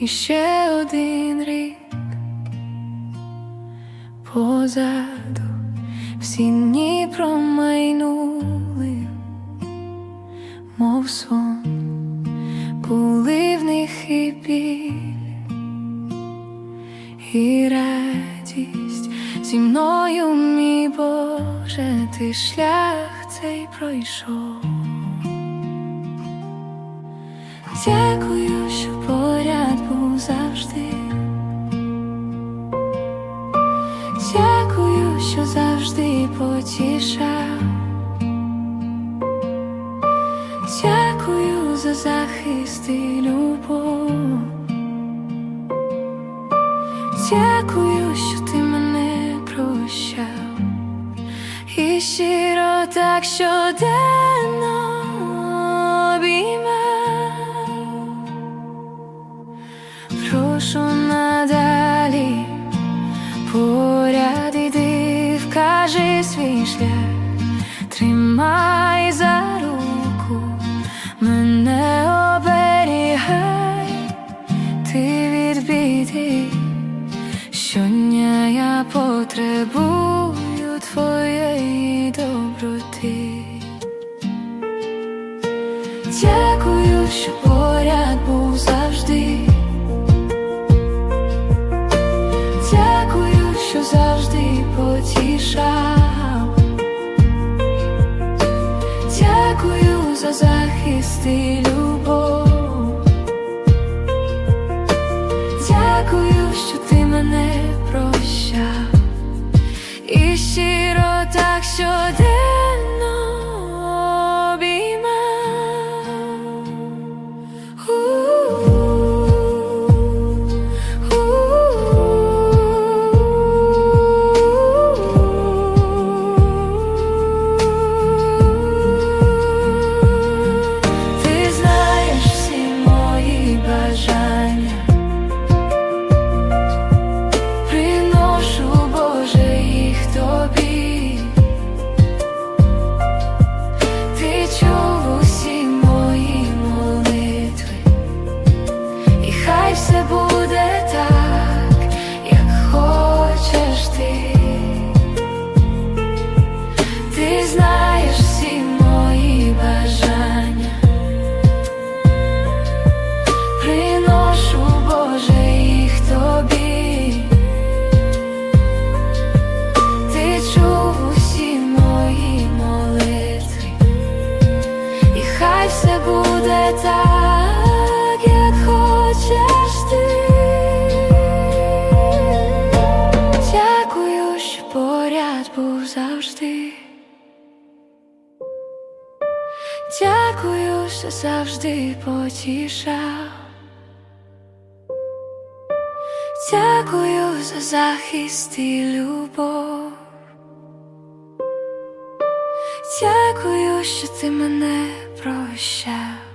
І ще один рік позаду, всі дні промайнули, мов сон, були в них і біль, і радість. Зі мною, мій Боже, ти шлях цей пройшов. Дякую, що поряд був завжди. Дякую, що завжди потішав. Дякую за захист і любов. Дякую, що ти мене прощав. І щиро так щоденно обіймав. Прошу надалі, поряд іди, вкажи свій шлях, тримай за руку, мене оберігай ти від біди. Щодня я потребую твоєї доброти. Дякую, що поряд був завжди. Дякую, що завжди потішав. Дякую за захист і любов. Дякую, що ти мене прощав. І щиро так щоденно обіймав. Ти знаєш всі мої бажання, приношу, Боже, їх тобі. Ти чув усі мої молитви, і хай все буде так, як хочеш ти. Ти знаєш всі мої бажання, приношу, Боже, їх тобі. Ти чув усі мої молитви, і хай все буде так, як хочеш ти. Дякую, що поряд був завжди. Дякую, що завжди потішав. Дякую за захист і любов. Дякую, що ти мене прощав.